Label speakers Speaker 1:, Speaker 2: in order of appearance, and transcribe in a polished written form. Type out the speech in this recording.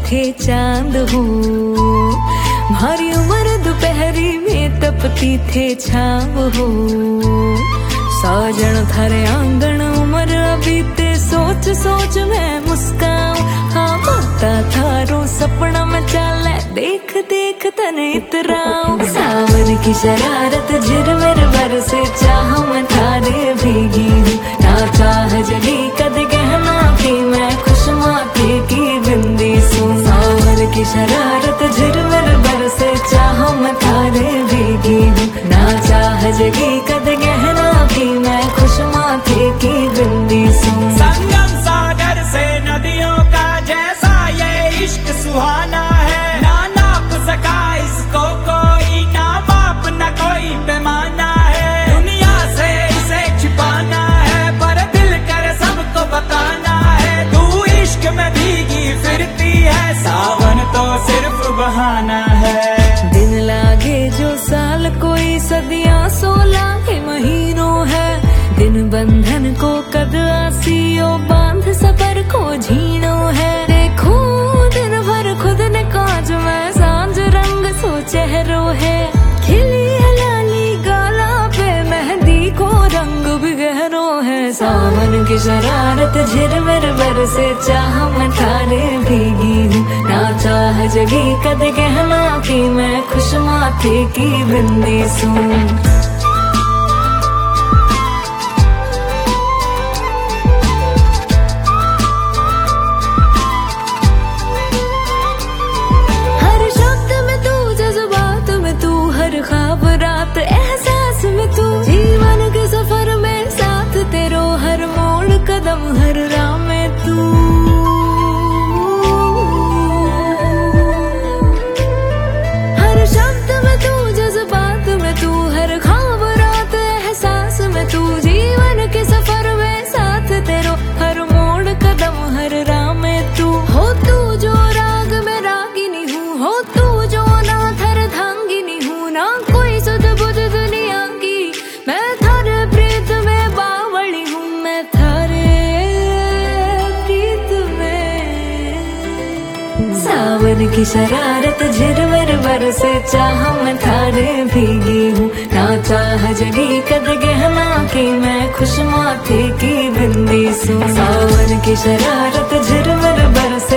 Speaker 1: थे चांद हो, भारी उम्र दोपहरी में तपती थे छाव हो। साजन थारे आंगन उम्र बीते सोच सोच मैं मुस्काऊं। हाँ माता थारो सपना में चाले देख देख तने इतराऊं। सावन की शरारत झिरमिर बरसे चाह मैं थारे भीगी हूँ। ना चाह जगी कद गहना की मैं खुश माथे की बिंदी सूं। सावन की शरारत झिरमिर बरसे चाह मैं थारे भीगी हूँ। ना चाह जगी कद गहना की मैं खुश माथे की बिंदी सूं।
Speaker 2: संगम सागर से नदियों का जैसा ये इश्क सुहाना है। ना नाप सका इसको कोई, ना माप न कोई पैमाना है। दुनिया से इसे छिपाना है पर दिल कर सबको बताना है। तू इश्क में भीगी फिरती है, सावन तो सिर्फ बहाना है।
Speaker 1: दिन लागे जो साल कोई सदियां 16 के महीनों है। दिन बंधन को कद आसियो बांध सफर को झीनो है। देखो दिन भर खुद ने काज में सांझ रंग सो चेहरो है। खिली है लाली गाला पे मेहंदी को रंग भी गहरो है। सावन की शरारत झिरमिर बरसे चाह मैं थारे भीगी हूँ। ना चाह जगी कद गहना की मैं खुश माथे की बिंदी सूं। एहसास में तू जीवन के सफर में साथ तेरो हर मोड़ कदम हर राह में तू। हर शब्द में तू जज्बात में तू हर ख्वाब रात एहसास में तू जीवन के सफर में साथ तेरो हर मोड़ कदम हर राह में तू। हो तू जो राग में रागिनी हूँ, हो तू जो नाथ हर धांगिनी हूँ। ना कोई सुध बुध दुनिया की मैं थारे प्रीत में बावली हूँ। मैं थारे प्रीत में। सावन की शरारत झिरमिर बरसे चाह मैं थारे भीगी हूँ। ना चाह जगी कद गहना की मैं खुश माथे की बिंदी सूं। सावन की शरारत झिरमिर बरसे